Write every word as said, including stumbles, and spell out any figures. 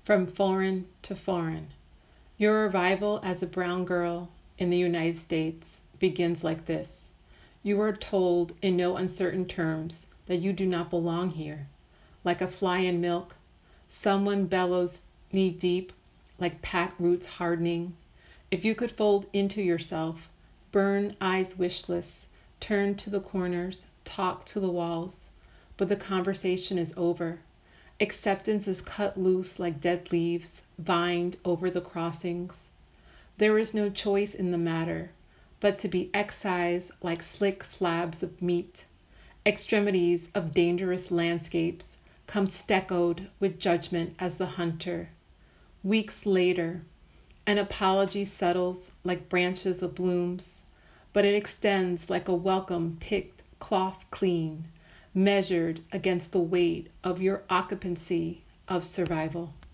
From foreign to foreign. Your arrival as a brown girl in the United States begins like this. You are told in no uncertain terms that you do not belong here. Like a fly in milk, someone bellows knee-deep, like pat roots hardening. If you could fold into yourself, burn eyes wishless, turn to the corners, talk to the walls, but the conversation is over. Acceptance is cut loose like dead leaves, vined over the crossings. There is no choice in the matter, but to be excised like slick slabs of meat. Extremities of dangerous landscapes come steccoed with judgment as the hunter. Weeks later, an apology settles like branches of blooms, but it extends like a welcome picked cloth clean, measured against the weight of your occupancy of survival.